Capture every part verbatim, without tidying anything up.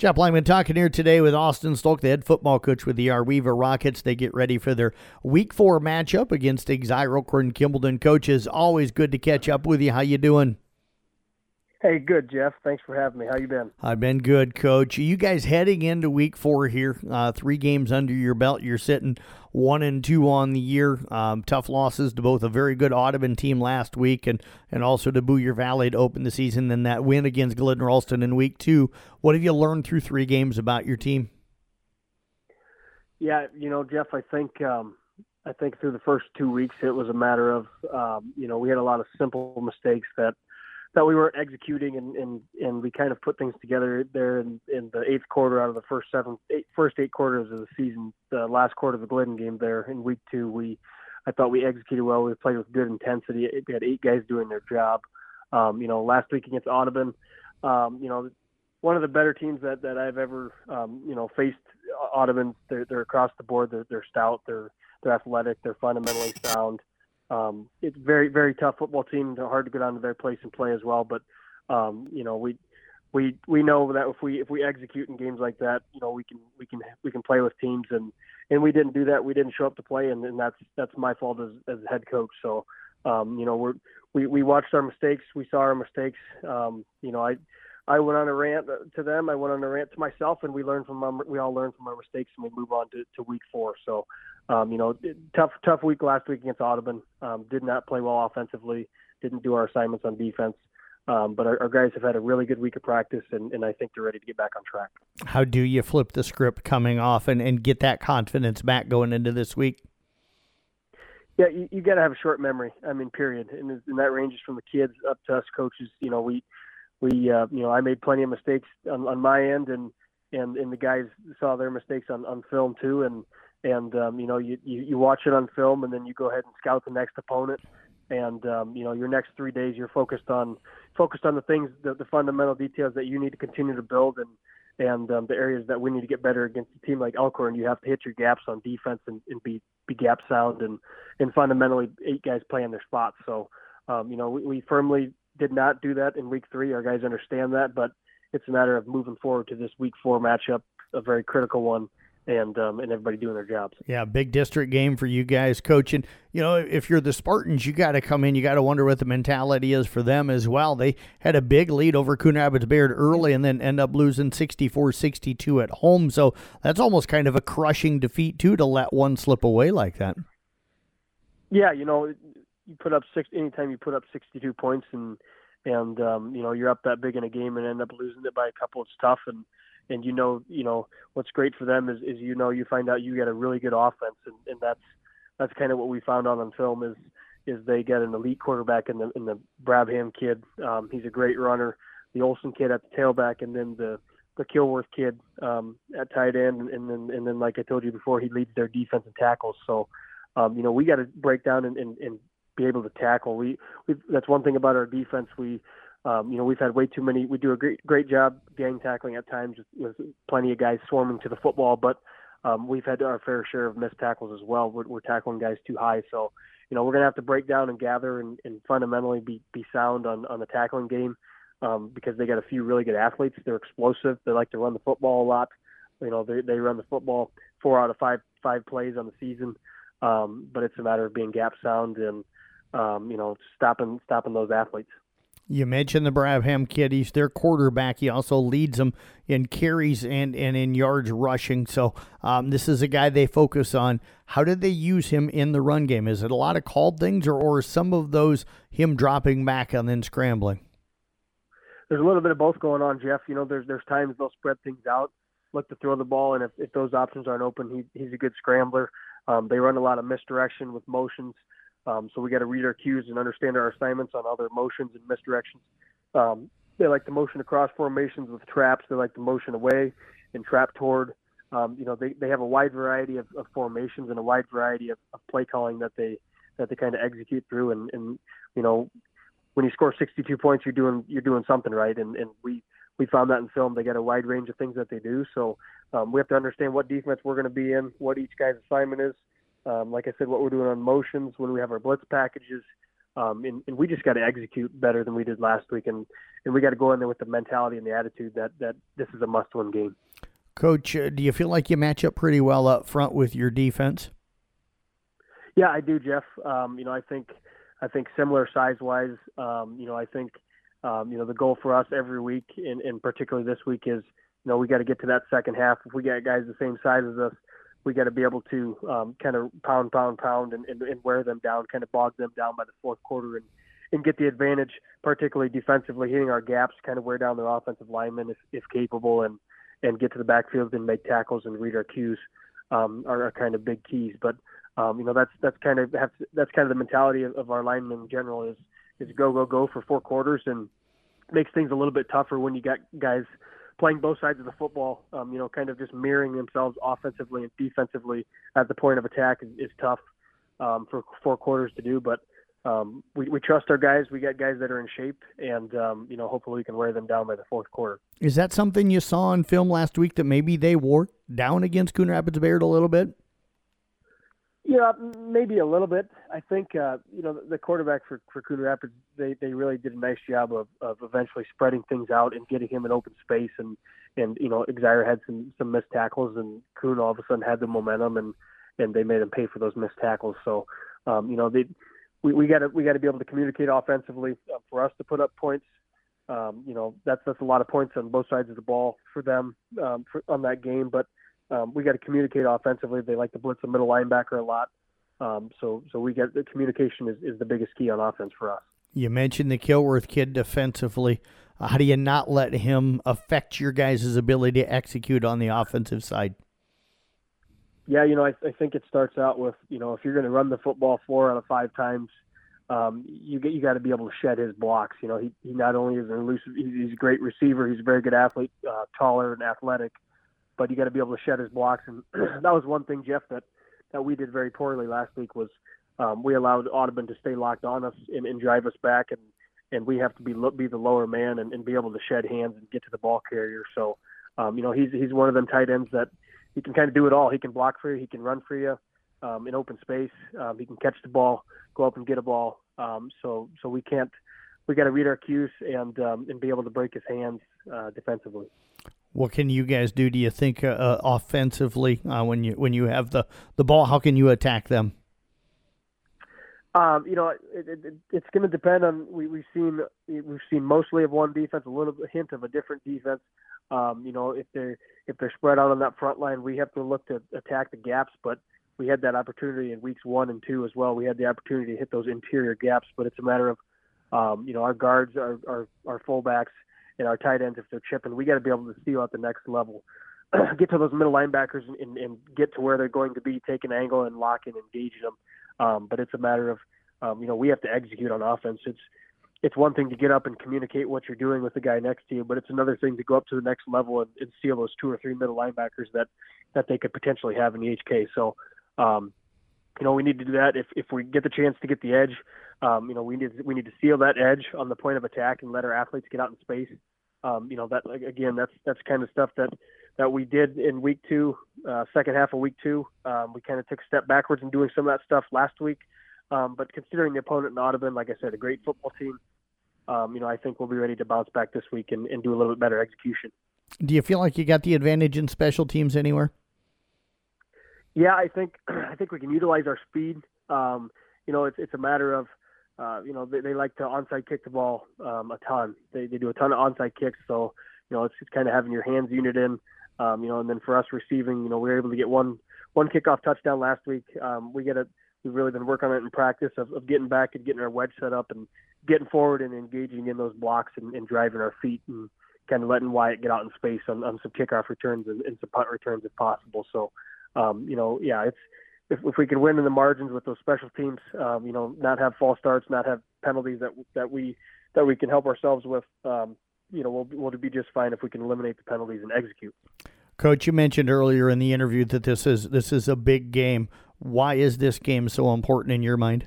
Jeff Lyman talking here today with Austin Stolk, the head football coach with the Arweaver Rockets. They get ready for their week four matchup against Exire Elkhorn Kimballton. Coaches, always good to catch up with you. How you doing? Hey, good, Jeff. Thanks for having me. How you been? I've been good, Coach. You guys heading into week four here, uh, three games under your belt. You're sitting one and two on the year. Um, tough losses to both a very good Audubon team last week and, and also to Boyer Valley to open the season. Then that win against Glidden Ralston in week two. What have you learned through three games about your team? Yeah, you know, Jeff, I think um, I think through the first two weeks it was a matter of, um, you know, we had a lot of simple mistakes that that we weren't executing, and, and, and we kind of put things together there in, in the eighth quarter out of the first seven, eight, first eight quarters of the season. The last quarter of the Glidden game there in week two, we, I thought we executed well. We played with good intensity. We had eight guys doing their job. Um, you know, last week against Audubon, um, you know, one of the better teams that, that I've ever, um, you know, faced. Audubon, they're, they're across the board. They're, they're stout. They're, they're athletic. They're fundamentally sound. Um, it's very, very tough football team. They're hard to get onto their place and play as well. But, um, you know, we, we, we know that if we, if we execute in games like that, you know, we can, we can, we can play with teams, and, and we didn't do that. We didn't show up to play, and, and that's, that's my fault as, as a head coach. So, um, you know, we're, we, we watched our mistakes. We saw our mistakes. Um, you know, I, I went on a rant to them. I went on a rant to myself, and we learned from our, we all learned from our mistakes, and we move on to, to week four. So, um, you know, tough, tough week last week against Audubon. Um, did not play well offensively. Didn't do our assignments on defense. Um, but our, our guys have had a really good week of practice, and, and I think they're ready to get back on track. How do you flip the script coming off and, and get that confidence back going into this week? Yeah, you, you got to have a short memory. I mean, period. And, and that ranges from the kids up to us coaches. You know, we, we, uh, you know, I made plenty of mistakes on, on my end, and, and, and the guys saw their mistakes on, on film too. And, and, um, you know, you, you, you watch it on film, and then you go ahead and scout the next opponent. And, um, you know, your next three days, you're focused on, focused on the things, the, the fundamental details that you need to continue to build, and, and, um, the areas that we need to get better against a team like Elkhorn. You have to hit your gaps on defense and, and be, be gap sound, and, and fundamentally eight guys play in their spots. So, um, you know, we, we firmly did not do that in week three. Our guys understand that, but it's a matter of moving forward to this week four matchup, a very critical one, and um, and everybody doing their jobs. Yeah, big district game for you guys, coaching. You know, if you're the Spartans, you got to come in. You got to wonder what the mentality is for them as well. They had a big lead over Coon Rapids Bayard early, and then end up losing sixty-four sixty-two at home. So that's almost kind of a crushing defeat too, to let one slip away like that. Yeah, you know, you put up six anytime you put up sixty-two points, and and um, you know, you're up that big in a game and end up losing it by a couple. It's tough, and. And you know, you know what's great for them is, is you know you find out you get a really good offense, and, and that's that's kind of what we found out on film is is they get an elite quarterback in the in the Brabham kid. Um, he's a great runner. The Olson kid at the tailback, and then the the Kilworth kid um, at tight end, and, and then and then like I told you before, he leads their defense and tackles. So um, you know we got to break down and, and, and be able to tackle. We we that's one thing about our defense. We Um, you know, we've had way too many. We do a great, great job gang tackling at times with, with plenty of guys swarming to the football, but um, we've had our fair share of missed tackles as well. We're, we're tackling guys too high. So, you know, we're going to have to break down and gather and, and fundamentally be, be sound on, on the tackling game um, because they got a few really good athletes. They're explosive. They like to run the football a lot. You know, they, they run the football four out of five, five plays on the season. Um, but it's a matter of being gap sound and, um, you know, stopping, stopping those athletes. You mentioned the Brabham kid. He's their quarterback. He also leads them in carries and, and in yards rushing. So um, this is a guy they focus on. How did they use him in the run game? Is it a lot of called things, or, or some of those him dropping back and then scrambling? There's a little bit of both going on, Jeff. You know, there's there's times they'll spread things out, look to throw the ball, and if, if those options aren't open, he, he's a good scrambler. Um, they run a lot of misdirection with motions. Um, so we got to read our cues and understand our assignments on other motions and misdirections. Um, they like to motion across formations with traps. They like to motion away and trap toward. Um, you know, they, they have a wide variety of, of formations and a wide variety of, of play calling that they that they kind of execute through. And, and you know, when you score sixty-two points, you're doing you're doing something right. And, and we we found that in film. They got a wide range of things that they do. So um, we have to understand what defense we're going to be in, what each guy's assignment is. Um, like I said, what we're doing on motions when we have our blitz packages, Um, and, and we just got to execute better than we did last week. And, and we got to go in there with the mentality and the attitude that, that this is a must-win game. Coach, uh, do you feel like you match up pretty well up front with your defense? Yeah, I do, Jeff. Um, you know, I think I think similar size-wise. Um, you know, I think um, you know the goal for us every week, and, and particularly this week, is you know we got to get to that second half. If we got guys the same size as us, we got to be able to um, kind of pound, pound, pound, and, and, and wear them down, kind of bog them down by the fourth quarter, and, and get the advantage, particularly defensively, hitting our gaps, kind of wear down their offensive linemen if, if capable, and and get to the backfield and make tackles and read our cues um, are, are kind of big keys. But Um, you know, that's that's kind of that's kind of the mentality of, of our linemen in general is is go go go for four quarters, and makes things a little bit tougher when you got guys playing both sides of the football. Um, you know, kind of just mirroring themselves offensively and defensively at the point of attack is, is tough um, for four quarters to do. But um, we we trust our guys. We got guys that are in shape, and um, you know, hopefully we can wear them down by the fourth quarter. Is that something you saw on film last week that maybe they wore down against Coon Rapids Bayard a little bit? Yeah, maybe a little bit. I think, uh, you know, the quarterback for, for Coon Rapids, they, they really did a nice job of, of eventually spreading things out and getting him in open space. And, and you know, Exire had some, some missed tackles, and Coon all of a sudden had the momentum, and, and they made him pay for those missed tackles. So, um, you know, they, we, we got to we got to be able to communicate offensively uh, for us to put up points. Um, you know, that's, that's a lot of points on both sides of the ball for them um, for, on that game. But Um, we got to communicate offensively. They like to blitz the middle linebacker a lot. Um, so so we get the communication is, is the biggest key on offense for us. You mentioned the Kilworth kid defensively. Uh, how do you not let him affect your guys' ability to execute on the offensive side? Yeah, you know, I, I think it starts out with, you know, if you're going to run the football four out of five times, um, you get you got to be able to shed his blocks. You know, he, he not only is an elusive, he's, he's a great receiver. He's a very good athlete, uh, taller and athletic. But you got to be able to shed his blocks, and that was one thing, Jeff, that, that we did very poorly last week was um, we allowed Audubon to stay locked on us and, and drive us back, and, and we have to be be the lower man and, and be able to shed hands and get to the ball carrier. So, um, you know, he's he's one of them tight ends that he can kind of do it all. He can block for you, he can run for you um, in open space, um, he can catch the ball, go up and get a ball. Um, so so we can't we got to read our cues and um, and be able to break his hands uh, defensively. What can you guys do, do you think, uh, offensively uh, when you when you have the, the ball? How can you attack them? Um, you know, it, it, it's going to depend on. We, we've seen we've seen mostly of one defense, a little bit, hint of a different defense. Um, you know, if they're if they're spread out on that front line, we have to look to attack the gaps. But we had that opportunity in weeks one and two as well. We had the opportunity to hit those interior gaps, but it's a matter of, um, you know, our guards, our our, our fullbacks, and our tight ends, if they're chipping, we got to be able to steal at the next level, get to those middle linebackers and, and, and get to where they're going to be, take an angle and lock in, engage them. Um, but it's a matter of, um, you know, we have to execute on offense. It's it's one thing to get up and communicate what you're doing with the guy next to you, but it's another thing to go up to the next level and, and steal those two or three middle linebackers that, that they could potentially have in the H K. So, um, you know, we need to do that. If if we get the chance to get the edge, um, you know, we need we need to seal that edge on the point of attack and let our athletes get out in space. Um, you know, that again, that's that's kind of stuff that, that we did in week two, uh, second half of week two. Um, we kind of took a step backwards in doing some of that stuff last week. Um, but considering the opponent in Audubon, like I said, a great football team, um, you know, I think we'll be ready to bounce back this week and, and do a little bit better execution. Do you feel like you got the advantage in special teams anywhere? Yeah, I think I think we can utilize our speed. Um, you know, it's it's a matter of, uh, you know, they, they like to onside kick the ball um, a ton. They they do a ton of onside kicks, so you know, it's just kind of having your hands unit in. Um, you know, and then for us receiving, you know, we were able to get one one kickoff touchdown last week. Um, we get a we've really been working on it in practice of, of getting back and getting our wedge set up and getting forward and engaging in those blocks and, and driving our feet and kind of letting Wyatt get out in space on, on some kickoff returns and, and some punt returns if possible. So. Um, you know, yeah, it's if, if we can win in the margins with those special teams, um, you know, not have false starts, not have penalties that that we that we can help ourselves with, um, you know, we'll we'll be just fine if we can eliminate the penalties and execute. Coach, you mentioned earlier in the interview that this is this is a big game. Why is this game so important in your mind?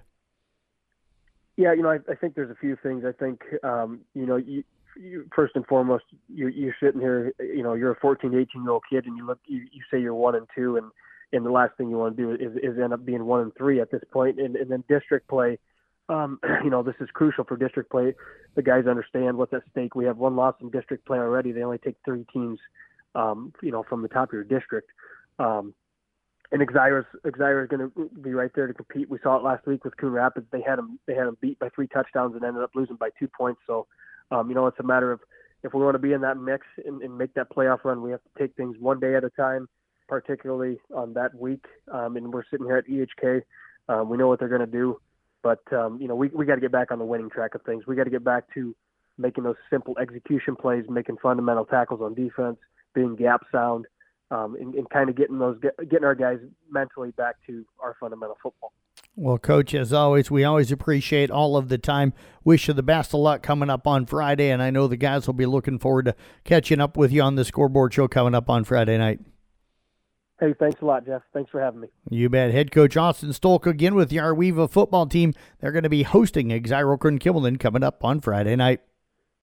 Yeah, you know, I, I think there's a few things. I think, um, you know, you. You, first and foremost, you're, you're sitting here, you know, you're a fourteen, eighteen-year-old kid, and you look, you, you say you're one and two, and, and the last thing you want to do is, is end up being one and three at this point. And, and then district play, Um, you know, this is crucial for district play. The guys understand what's at stake. We have one loss in district play already. They only take three teams, um, you know, from the top of your district. Um, and Exira's Exira is going to be right there to compete. We saw it last week with Coon Rapids. They had them they had them beat by three touchdowns and ended up losing by two points. So, um, you know, it's a matter of if we want to be in that mix and, and make that playoff run, we have to take things one day at a time, particularly on that week. Um, and we're sitting here at E H K. Um, we know what they're going to do. But, um, you know, we, we got to get back on the winning track of things. We got to get back to making those simple execution plays, making fundamental tackles on defense, being gap sound, um, and, and kind of getting those getting our guys mentally back to our fundamental football. Well, Coach, as always, we always appreciate all of the time. Wish you the best of luck coming up on Friday, and I know the guys will be looking forward to catching up with you on the Scoreboard Show coming up on Friday night. Hey, thanks a lot, Jeff. Thanks for having me. You bet. Head coach Austin Stolk again with the Arweva football team. They're going to be hosting Exira Kimballton coming up on Friday night.